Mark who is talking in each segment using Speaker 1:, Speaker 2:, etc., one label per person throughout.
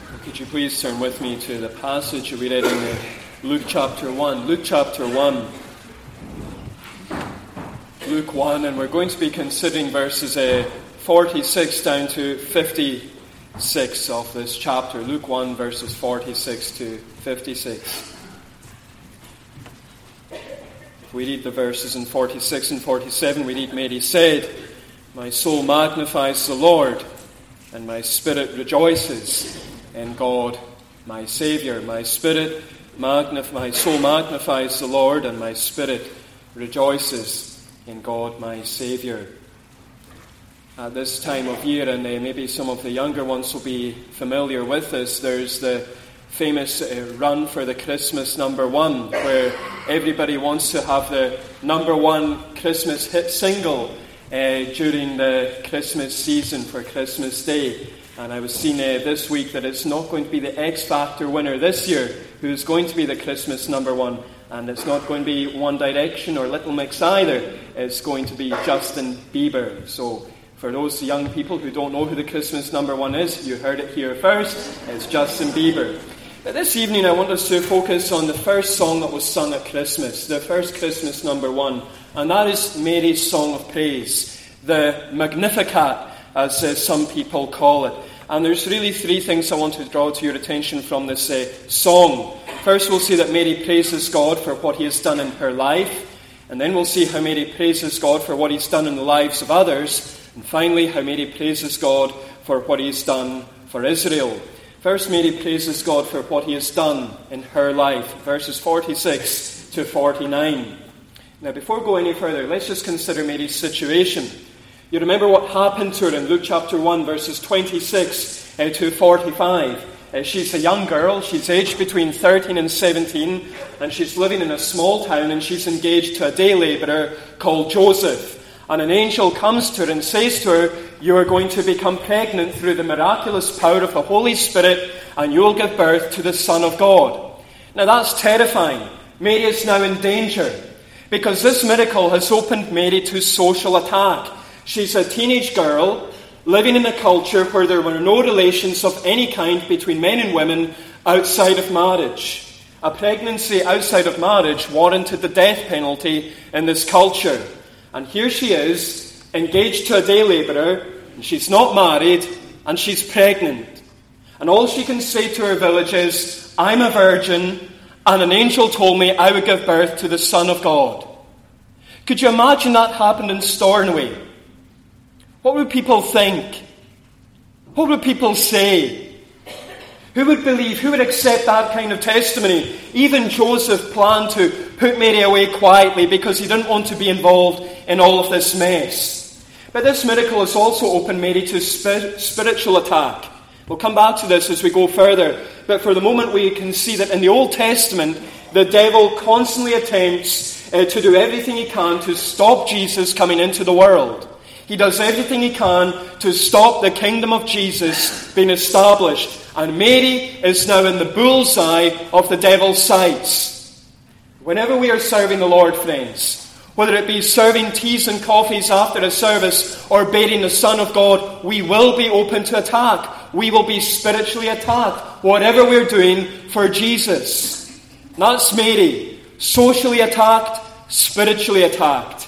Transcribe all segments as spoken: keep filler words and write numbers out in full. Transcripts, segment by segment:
Speaker 1: Could you please turn with me to the passage we read in Luke chapter one. Luke chapter one. Luke one, and we're going to be considering verses uh, forty-six down to fifty-six of this chapter. Luke one, verses forty-six to fifty-six. If we read the verses in forty-six and forty-seven, we read, Mary said, "My soul magnifies the Lord, and my spirit rejoices in God my Saviour. My spirit magnif- my soul magnifies the Lord, and my spirit rejoices in God my Saviour." At this time of year, and uh, maybe some of the younger ones will be familiar with this, there's the famous uh, run for the Christmas number one, where everybody wants to have the number one Christmas hit single uh, during the Christmas season for Christmas Day. And I was seeing uh, this week that it's not going to be the X Factor winner this year who's going to be the Christmas number one. And it's not going to be One Direction or Little Mix either. It's going to be Justin Bieber. So for those young people who don't know who the Christmas number one is, you heard it here first. It's Justin Bieber. But this evening I want us to focus on the first song that was sung at Christmas, the first Christmas number one. And that is Mary's song of praise, the Magnificat, as uh, some people call it. And there's really three things I want to draw to your attention from this uh, song. First, we'll see that Mary praises God for what he has done in her life. And then we'll see how Mary praises God for what he's done in the lives of others. And finally, how Mary praises God for what he's done for Israel. First, Mary praises God for what he has done in her life. Verses forty-six to forty-nine. Now, before we go any further, let's just consider Mary's situation. You remember what happened to her in Luke chapter one, verses twenty-six uh, to forty-five. Uh, she's a young girl. She's aged between thirteen and seventeen, and she's living in a small town, and she's engaged to a day labourer called Joseph. And an angel comes to her and says to her, "You are going to become pregnant through the miraculous power of the Holy Spirit, and you will give birth to the Son of God." Now that's terrifying. Mary is now in danger, because this miracle has opened Mary to social attack. She's a teenage girl living in a culture where there were no relations of any kind between men and women outside of marriage. A pregnancy outside of marriage warranted the death penalty in this culture. And here she is, engaged to a day labourer, and she's not married, and she's pregnant. And all she can say to her village is, "I'm a virgin, and an angel told me I would give birth to the Son of God." Could you imagine that happened in Stornoway? What would people think? What would people say? Who would believe? Who would accept that kind of testimony? Even Joseph planned to put Mary away quietly because he didn't want to be involved in all of this mess. But this miracle has also opened Mary to spiritual attack. We'll come back to this as we go further. But for the moment we can see that in the Old Testament, the devil constantly attempts uh, to do everything he can to stop Jesus coming into the world. He does everything he can to stop the kingdom of Jesus being established. And Mary is now in the bullseye of the devil's sights. Whenever we are serving the Lord, friends, whether it be serving teas and coffees after a service or bearing the Son of God, we will be open to attack. We will be spiritually attacked, whatever we're doing for Jesus. That's Mary, socially attacked, spiritually attacked.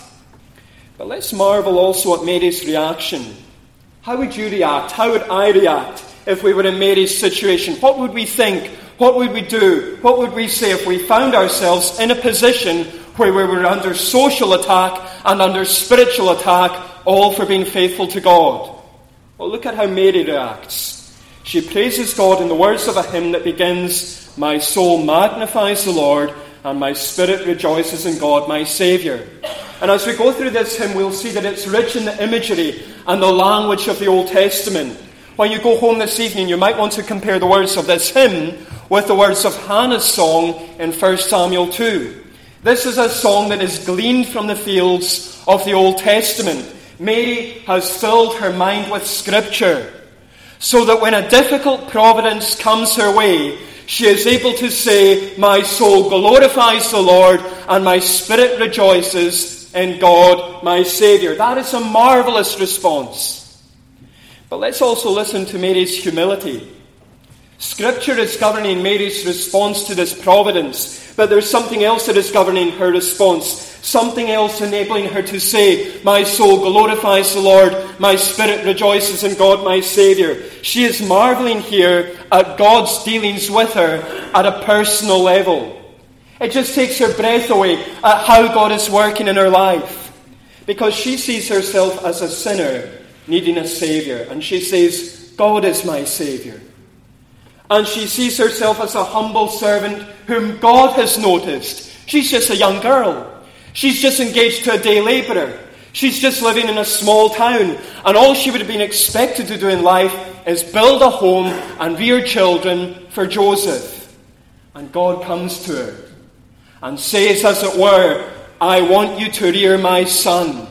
Speaker 1: But let's marvel also at Mary's reaction. How would you react? How would I react if we were in Mary's situation? What would we think? What would we do? What would we say if we found ourselves in a position where we were under social attack and under spiritual attack, all for being faithful to God? Well, look at how Mary reacts. She praises God in the words of a hymn that begins, "My soul magnifies the Lord, and my spirit rejoices in God my Saviour." And as we go through this hymn, we'll see that it's rich in the imagery and the language of the Old Testament. When you go home this evening, you might want to compare the words of this hymn with the words of Hannah's song in First Samuel two. This is a song that is gleaned from the fields of the Old Testament. Mary has filled her mind with Scripture, so that when a difficult providence comes her way, she is able to say, "My soul glorifies the Lord, and my spirit rejoices in God my Saviour." That is a marvellous response. But let's also listen to Mary's humility. Scripture is governing Mary's response to this providence, but there's something else that is governing her response, something else enabling her to say, my soul glorifies the Lord, my spirit rejoices in God my Saviour. She is marvelling here at God's dealings with her at a personal level. It just takes her breath away at how God is working in her life, because she sees herself as a sinner needing a Saviour, and she says, God is my Saviour. And she sees herself as a humble servant whom God has noticed. She's just a young girl. She's just engaged to a day labourer. She's just living in a small town. And all she would have been expected to do in life is build a home and rear children for Joseph. And God comes to her and says, as it were, I want you to rear my son.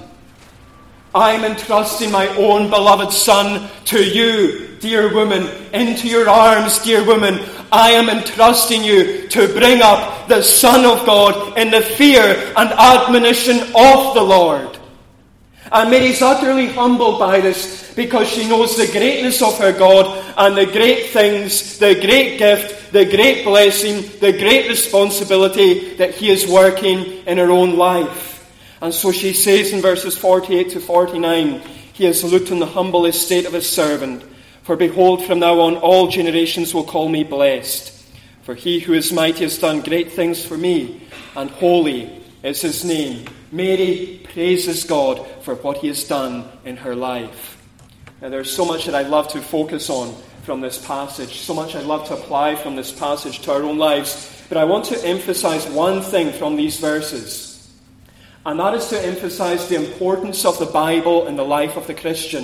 Speaker 1: I'm entrusting my own beloved son to you, dear woman, into your arms, dear woman. I am entrusting you to bring up the Son of God in the fear and admonition of the Lord. And Mary's utterly humbled by this, because she knows the greatness of her God and the great things, the great gift, the great blessing, the great responsibility that he is working in her own life. And so she says in verses forty-eight to forty-nine, he has looked on the humble estate of his servant. For behold, from now on all generations will call me blessed. For he who is mighty has done great things for me, and holy is his name. Mary praises God for what he has done in her life. Now there's so much that I'd love to focus on from this passage, so much I'd love to apply from this passage to our own lives. But I want to emphasize one thing from these verses. And that is to emphasize the importance of the Bible in the life of the Christian.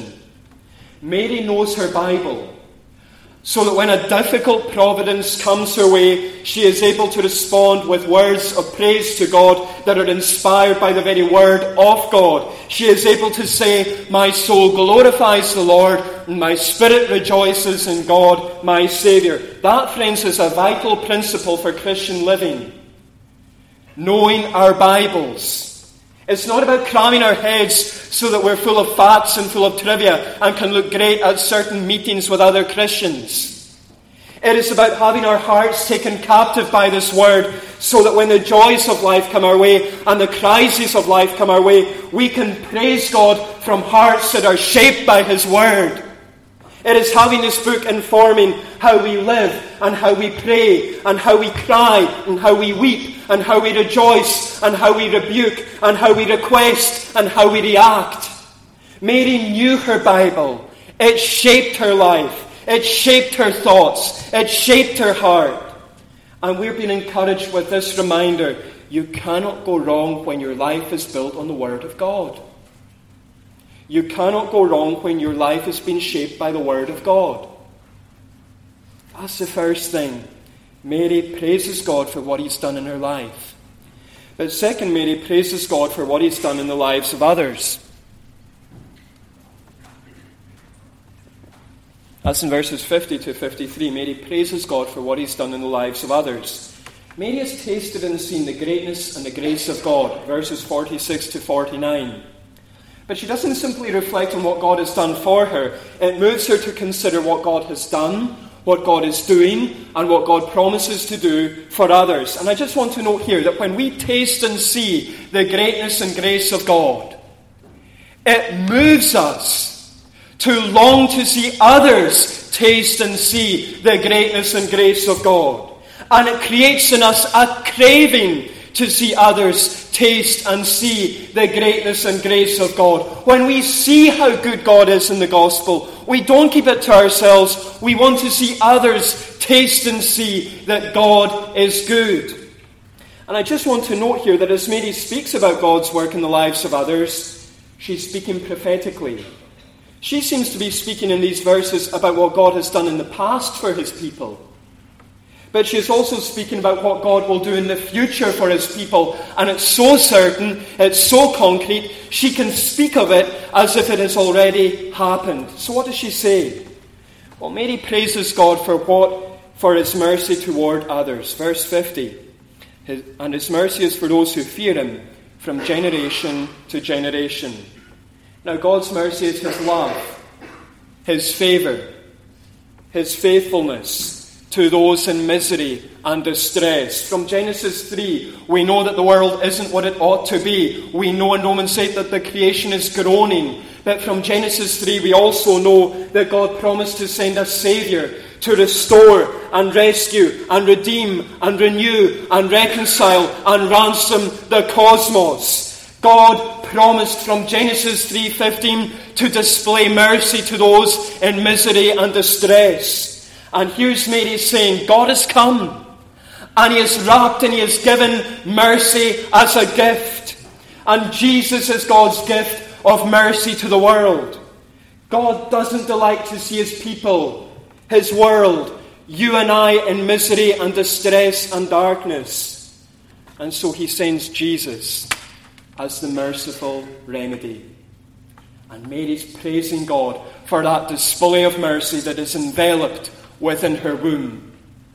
Speaker 1: Mary knows her Bible, so that when a difficult providence comes her way, she is able to respond with words of praise to God that are inspired by the very word of God. She is able to say, my soul glorifies the Lord, and my spirit rejoices in God, my Saviour. That, friends, is a vital principle for Christian living. Knowing our Bibles. It's not about cramming our heads so that we're full of facts and full of trivia and can look great at certain meetings with other Christians. It is about having our hearts taken captive by this word, so that when the joys of life come our way and the crises of life come our way, we can praise God from hearts that are shaped by his word. It is having this book informing how we live and how we pray and how we cry and how we weep and how we rejoice and how we rebuke and how we request and how we react. Mary knew her Bible. It shaped her life. It shaped her thoughts. It shaped her heart. And we're being encouraged with this reminder. You cannot go wrong when your life is built on the Word of God. You cannot go wrong when your life has been shaped by the Word of God. That's the first thing. Mary praises God for what he's done in her life. But second, Mary praises God for what he's done in the lives of others. That's in verses fifty to fifty-three. Mary praises God for what he's done in the lives of others. Mary has tasted and seen the greatness and the grace of God. Verses forty-six to forty-nine. But she doesn't simply reflect on what God has done for her. It moves her to consider what God has done, what God is doing, and what God promises to do for others. And I just want to note here that when we taste and see the greatness and grace of God, it moves us to long to see others taste and see the greatness and grace of God. And it creates in us a craving to see others taste and see the greatness and grace of God. When we see how good God is in the gospel, we don't keep it to ourselves. We want to see others taste and see that God is good. And I just want to note here that as Mary speaks about God's work in the lives of others, she's speaking prophetically. She seems to be speaking in these verses about what God has done in the past for his people. But she is also speaking about what God will do in the future for his people. And it's so certain, it's so concrete, she can speak of it as if it has already happened. So what does she say? Well, Mary praises God for what? For his mercy toward others. Verse fifty. His, and his mercy is for those who fear him from generation to generation. Now God's mercy is his love, his favour, his faithfulness, to those in misery and distress. From Genesis three, we know that the world isn't what it ought to be. We know in Romans eight that the creation is groaning. But from Genesis three, we also know that God promised to send a Saviour to restore and rescue and redeem and renew and reconcile and ransom the cosmos. God promised from Genesis three fifteen to display mercy to those in misery and distress. And here's Mary saying, God has come, and He has wrapped and He has given mercy as a gift. And Jesus is God's gift of mercy to the world. God doesn't delight to see His people, His world, you and I, in misery and distress and darkness. And so He sends Jesus as the merciful remedy. And Mary's praising God for that display of mercy that is enveloped within her womb.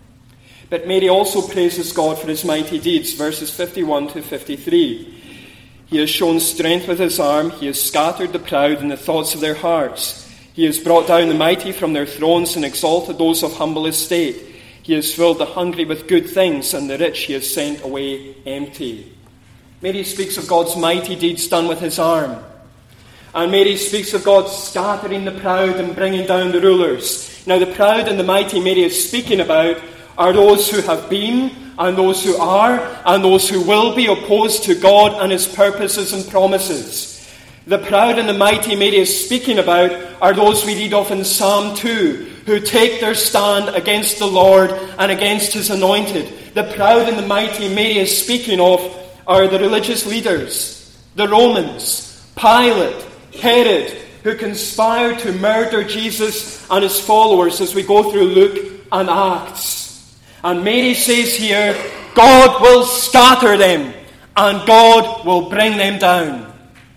Speaker 1: But Mary also praises God for His mighty deeds, verses fifty-one to fifty-three. He has shown strength with His arm. He has scattered the proud in the thoughts of their hearts. He has brought down the mighty from their thrones and exalted those of humble estate. He has filled the hungry with good things, and the rich He has sent away empty. Mary speaks of God's mighty deeds done with His arm. And Mary speaks of God scattering the proud and bringing down the rulers. Now, the proud and the mighty Mary is speaking about are those who have been, and those who are, and those who will be opposed to God and His purposes and promises. The proud and the mighty Mary is speaking about are those we read of in Psalm two, who take their stand against the Lord and against His anointed. The proud and the mighty Mary is speaking of are the religious leaders, the Romans, Pilate, Herod, who conspired to murder Jesus and His followers, as we go through Luke and Acts. And Mary says here, God will scatter them, and God will bring them down.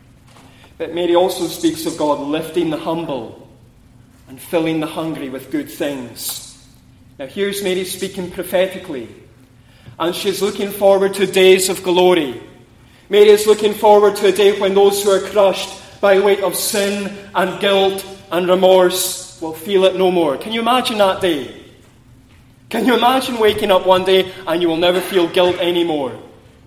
Speaker 1: But Mary also speaks of God lifting the humble and filling the hungry with good things. Now here's Mary speaking prophetically, and she's looking forward to days of glory. Mary is looking forward to a day when those who are crushed by the weight of sin and guilt and remorse will feel it no more. Can you imagine that day? Can you imagine waking up one day and you will never feel guilt anymore?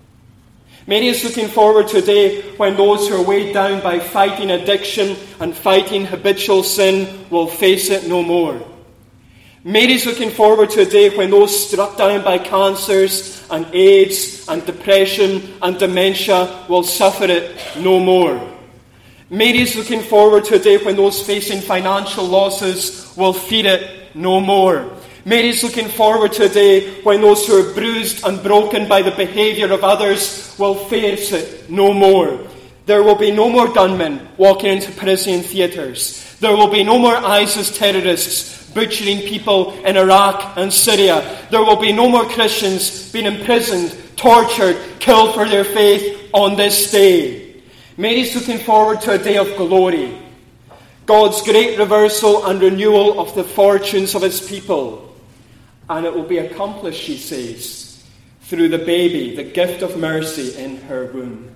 Speaker 1: Mary is looking forward to a day when those who are weighed down by fighting addiction and fighting habitual sin will face it no more. Mary is looking forward to a day when those struck down by cancers and AIDS and depression and dementia will suffer it no more. Mary is looking forward to a day when those facing financial losses will fear it no more. Mary is looking forward to a day when those who are bruised and broken by the behaviour of others will face it no more. There will be no more gunmen walking into Parisian theatres. There will be no more ISIS terrorists butchering people in Iraq and Syria. There will be no more Christians being imprisoned, tortured, killed for their faith on this day. Mary's looking forward to a day of glory. God's great reversal and renewal of the fortunes of His people. And it will be accomplished, she says, through the baby, the gift of mercy in her womb.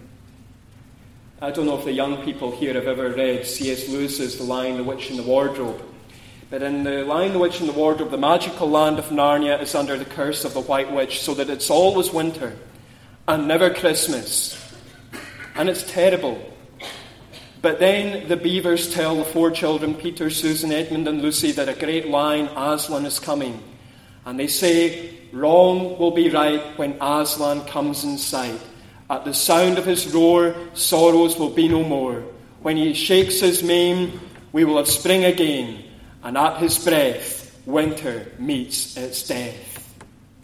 Speaker 1: I don't know if the young people here have ever read C S Lewis's The Lion, the Witch and the Wardrobe. But in The Lion, the Witch and the Wardrobe, the magical land of Narnia is under the curse of the White Witch, so that it's always winter and never Christmas. And it's terrible. But then the beavers tell the four children, Peter, Susan, Edmund and Lucy, that a great lion, Aslan, is coming. And they say, wrong will be right when Aslan comes in sight. At the sound of his roar, sorrows will be no more. When he shakes his mane, we will have spring again. And at his breath, winter meets its death.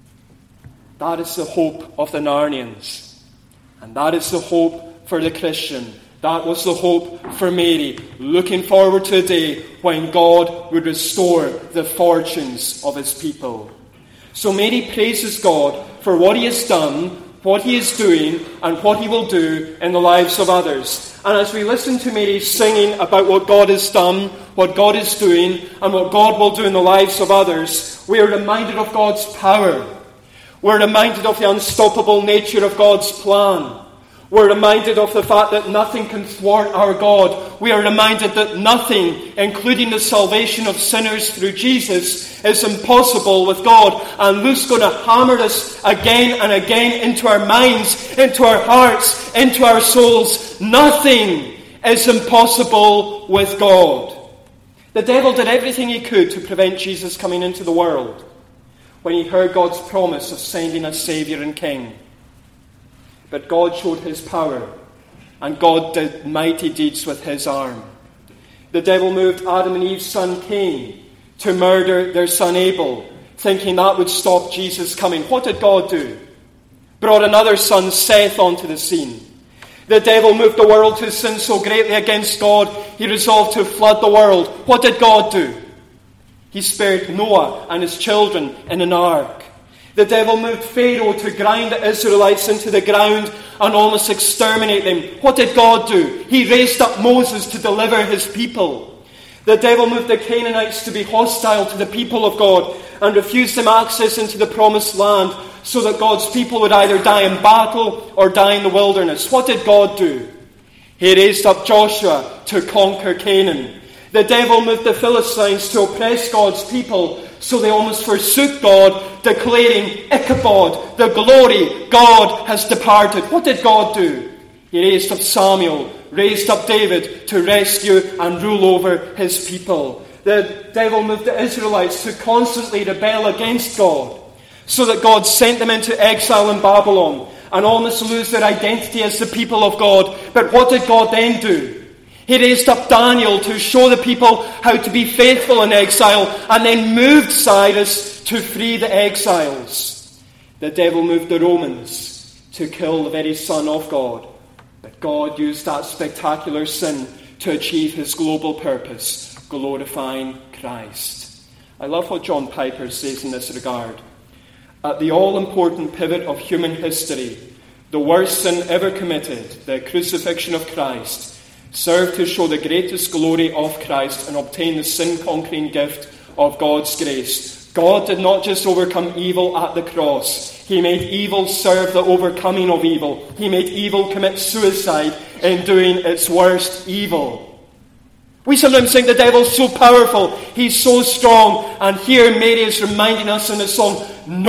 Speaker 1: That is the hope of the Narnians. And that is the hope for the Christian. That was the hope for Mary, looking forward to a day when God would restore the fortunes of His people. So Mary praises God for what He has done, what He is doing, and what He will do in the lives of others. And as we listen to Mary singing about what God has done, what God is doing, and what God will do in the lives of others, we are reminded of God's power. We're reminded of the unstoppable nature of God's plan. We're reminded of the fact that nothing can thwart our God. We are reminded that nothing, including the salvation of sinners through Jesus, is impossible with God. And Luke's going to hammer us again and again into our minds, into our hearts, into our souls. Nothing is impossible with God. The devil did everything he could to prevent Jesus coming into the world when he heard God's promise of sending a Saviour and King. But God showed his power, and God did mighty deeds with his arm. The devil moved Adam and Eve's son Cain to murder their son Abel, thinking that would stop Jesus coming. What did God do? Brought another son, Seth, onto the scene. The devil moved the world to sin so greatly against God, he resolved to flood the world. What did God do? He spared Noah and his children in an ark. The devil moved Pharaoh to grind the Israelites into the ground and almost exterminate them. What did God do? He raised up Moses to deliver his people. The devil moved the Canaanites to be hostile to the people of God and refused them access into the promised land so that God's people would either die in battle or die in the wilderness. What did God do? He raised up Joshua to conquer Canaan. The devil moved the Philistines to oppress God's people, so they almost forsook God, declaring, Ichabod, the glory, God has departed. What did God do? He raised up Samuel, raised up David to rescue and rule over his people. The devil moved the Israelites to constantly rebel against God, so that God sent them into exile in Babylon and almost lose their identity as the people of God. But what did God then do? He raised up Daniel to show the people how to be faithful in exile, and then moved Cyrus to free the exiles. The devil moved the Romans to kill the very Son of God. But God used that spectacular sin to achieve his global purpose, glorifying Christ. I love what John Piper says in this regard. At the all-important pivot of human history, the worst sin ever committed, the crucifixion of Christ, served to show the greatest glory of Christ and obtain the sin-conquering gift of God's grace. God did not just overcome evil at the cross. He made evil serve the overcoming of evil. He made evil commit suicide in doing its worst evil. We sometimes think the devil's so powerful, he's so strong, and here Mary is reminding us in the song,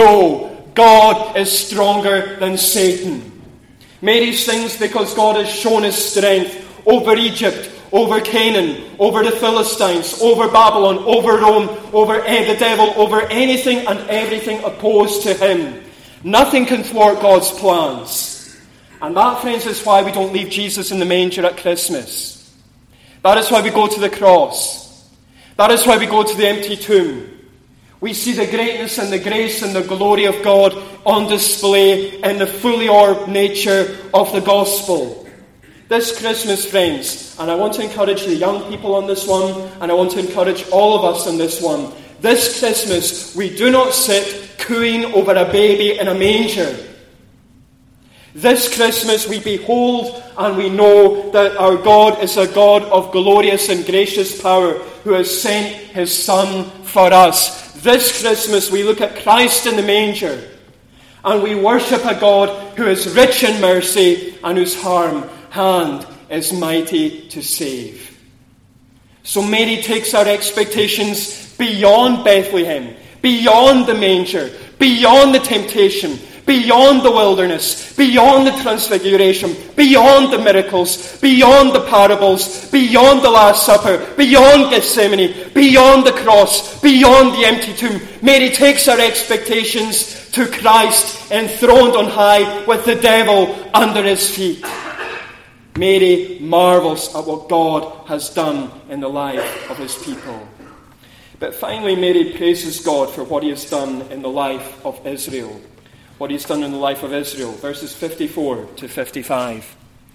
Speaker 1: no, God is stronger than Satan. Mary sings because God has shown his strength over Egypt, over Canaan, over the Philistines, over Babylon, over Rome, over the devil, over anything and everything opposed to him. Nothing can thwart God's plans. And that, friends, is why we don't leave Jesus in the manger at Christmas. That is why we go to the cross. That is why we go to the empty tomb. We see the greatness and the grace and the glory of God on display in the fully orbed nature of the gospel. This Christmas, friends, and I want to encourage the young people on this one, and I want to encourage all of us on this one. This Christmas, we do not sit cooing over a baby in a manger. This Christmas, we behold and we know that our God is a God of glorious and gracious power who has sent his Son for us. This Christmas, we look at Christ in the manger and we worship a God who is rich in mercy and whose harm hand is mighty to save. So Mary takes our expectations beyond Bethlehem, beyond the manger, beyond the temptation, beyond the wilderness, beyond the transfiguration, beyond the miracles, beyond the parables, beyond the Last Supper, beyond Gethsemane, beyond the cross, beyond the empty tomb. Mary takes our expectations to Christ enthroned on high with the devil under his feet. Mary marvels at what God has done in the life of his people. But finally, Mary praises God for what he has done in the life of Israel. What he's done in the life of Israel. Verses fifty-four to fifty-five.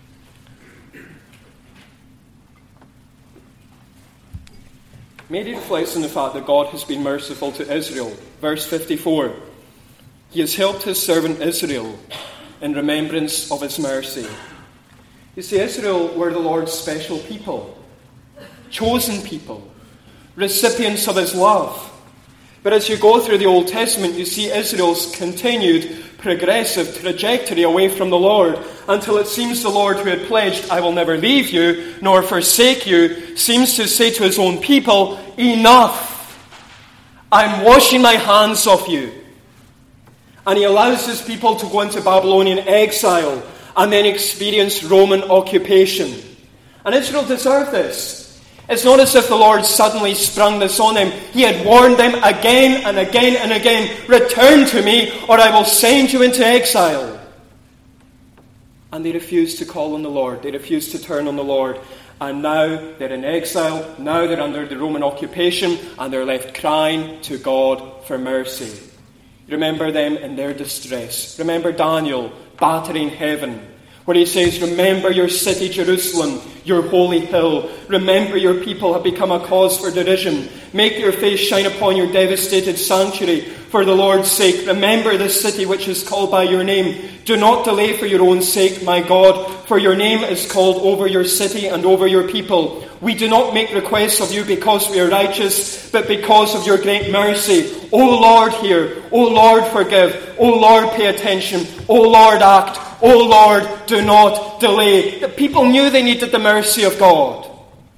Speaker 1: Mary reflects on the fact that God has been merciful to Israel. Verse fifty-four. He has helped his servant Israel in remembrance of his mercy. You see, Israel were the Lord's special people, chosen people, recipients of his love. But as you go through the Old Testament, you see Israel's continued progressive trajectory away from the Lord, until it seems the Lord, who had pledged, I will never leave you nor forsake you, seems to say to his own people, enough! I'm washing my hands off you. And he allows his people to go into Babylonian exile and then experience Roman occupation. And Israel deserved this. It's not as if the Lord suddenly sprung this on them. He had warned them again and again and again, return to me or I will send you into exile. And they refused to call on the Lord. They refused to turn on the Lord. And now they're in exile. Now they're under the Roman occupation and they're left crying to God for mercy. Remember them in their distress. Remember Daniel battering heaven, where he says, remember your city Jerusalem, your holy hill. Remember your people have become a cause for derision. Make your face shine upon your devastated sanctuary for the Lord's sake. Remember this city which is called by your name. Do not delay for your own sake, my God, for your name is called over your city and over your people. We do not make requests of you because we are righteous, but because of your great mercy. O Lord, hear. O Lord, forgive. O Lord, pay attention. O Lord, act. O Lord, do not delay. The people knew they needed the mercy of God.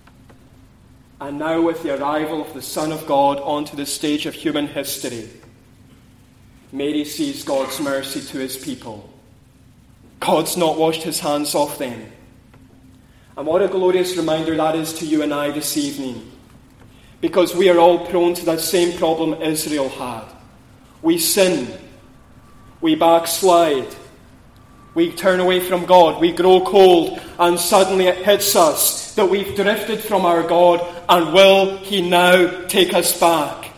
Speaker 1: And now with the arrival of the Son of God onto the stage of human history, Mary sees God's mercy to his people. God's not washed his hands off them. And what a glorious reminder that is to you and I this evening. Because we are all prone to that same problem Israel had. We sin. We backslide. We turn away from God. We grow cold. And suddenly it hits us that we've drifted from our God. And will he now take us back?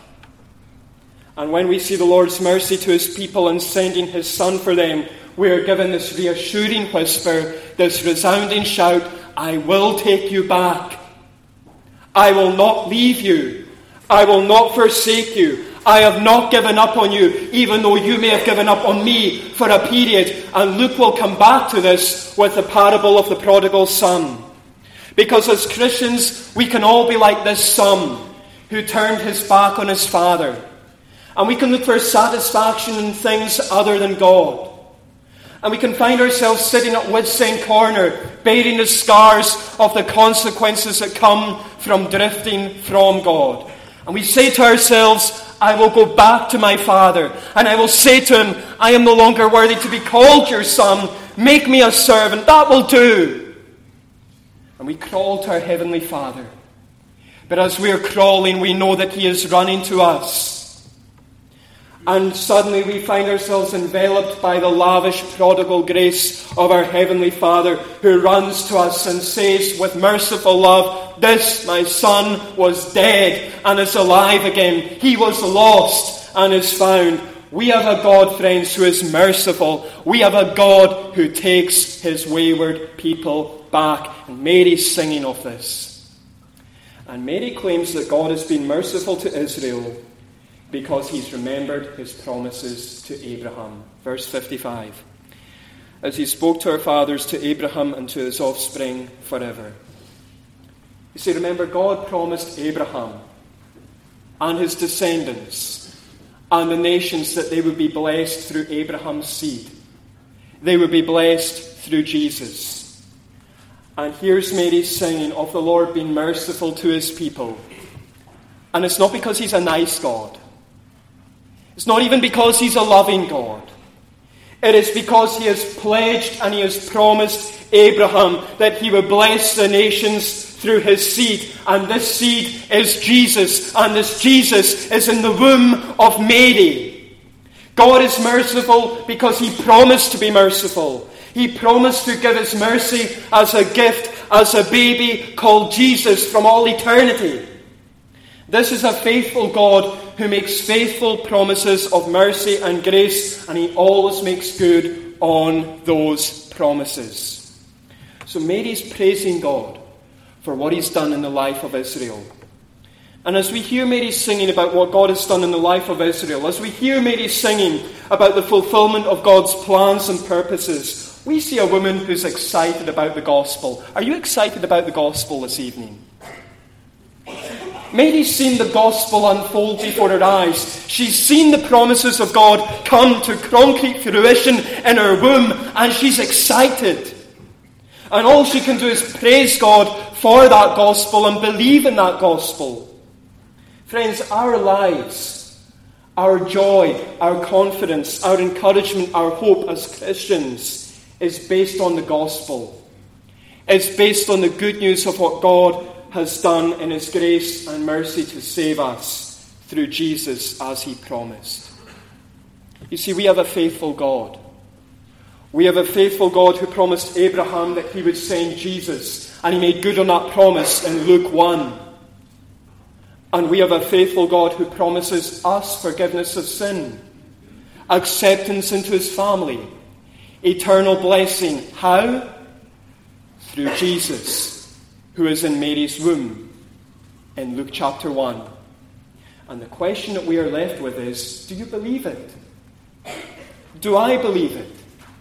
Speaker 1: And when we see the Lord's mercy to his people and sending his Son for them, we are given this reassuring whisper, this resounding shout, I will take you back. I will not leave you. I will not forsake you. I have not given up on you, even though you may have given up on me for a period. And Luke will come back to this with the parable of the prodigal son. Because as Christians, we can all be like this son who turned his back on his father. And we can look for satisfaction in things other than God. And we can find ourselves sitting at wit's end corner, bearing the scars of the consequences that come from drifting from God. And we say to ourselves, I will go back to my father, and I will say to him, I am no longer worthy to be called your son. Make me a servant. That will do. And we crawl to our heavenly Father. But as we are crawling, we know that he is running to us. And suddenly we find ourselves enveloped by the lavish prodigal grace of our Heavenly Father, who runs to us and says with merciful love, this, my son, was dead and is alive again. He was lost and is found. We have a God, friends, who is merciful. We have a God who takes his wayward people back. And Mary's singing of this. And Mary claims that God has been merciful to Israel because he's remembered his promises to Abraham. Verse fifty-five. As he spoke to our fathers, to Abraham and to his offspring forever. You see, remember, God promised Abraham and his descendants and the nations that they would be blessed through Abraham's seed. They would be blessed through Jesus. And here's Mary singing of the Lord being merciful to his people. And it's not because he's a nice God. It's not even because he's a loving God. It is because he has pledged and he has promised Abraham that he would bless the nations through his seed. And this seed is Jesus. And this Jesus is in the womb of Mary. God is merciful because he promised to be merciful. He promised to give his mercy as a gift, as a baby called Jesus from all eternity. This is a faithful God who makes faithful promises of mercy and grace, and he always makes good on those promises. So Mary's praising God for what he's done in the life of Israel. And as we hear Mary singing about what God has done in the life of Israel, as we hear Mary singing about the fulfillment of God's plans and purposes, we see a woman who's excited about the gospel. Are you excited about the gospel this evening? Mary's seen the gospel unfold before her eyes. She's seen the promises of God come to concrete fruition in her womb, and she's excited. And all she can do is praise God for that gospel and believe in that gospel. Friends, our lives, our joy, our confidence, our encouragement, our hope as Christians is based on the gospel. It's based on the good news of what God has done in his grace and mercy to save us through Jesus as he promised. You see, we have a faithful God. We have a faithful God who promised Abraham that he would send Jesus, and he made good on that promise in Luke one. And we have a faithful God who promises us forgiveness of sin, acceptance into his family, eternal blessing. How? Through Jesus, who is in Mary's womb in Luke chapter one. And the question that we are left with is, do you believe it? Do I believe it?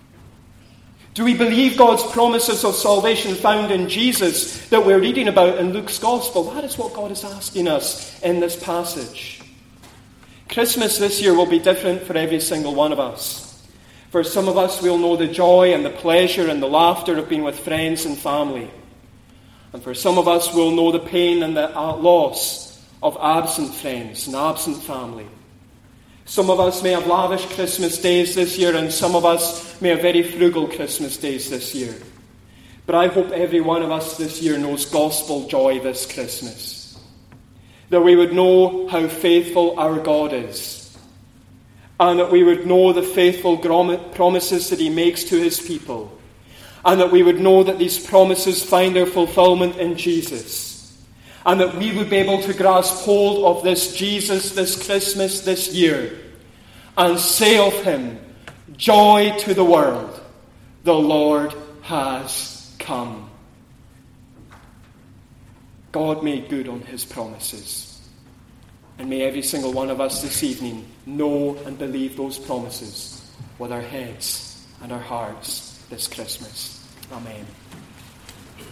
Speaker 1: Do we believe God's promises of salvation found in Jesus that we're reading about in Luke's Gospel? That is what God is asking us in this passage. Christmas this year will be different for every single one of us. For some of us, we'll know the joy and the pleasure and the laughter of being with friends and family. And for some of us, we'll know the pain and the loss of absent friends and absent family. Some of us may have lavish Christmas days this year, and some of us may have very frugal Christmas days this year. But I hope every one of us this year knows gospel joy this Christmas. That we would know how faithful our God is. And that we would know the faithful promises that he makes to his people. And that we would know that these promises find their fulfillment in Jesus. And that we would be able to grasp hold of this Jesus, this Christmas, this year, and say of him, joy to the world, the Lord has come. God made good on his promises. And may every single one of us this evening know and believe those promises with our heads and our hearts this Christmas. Amen.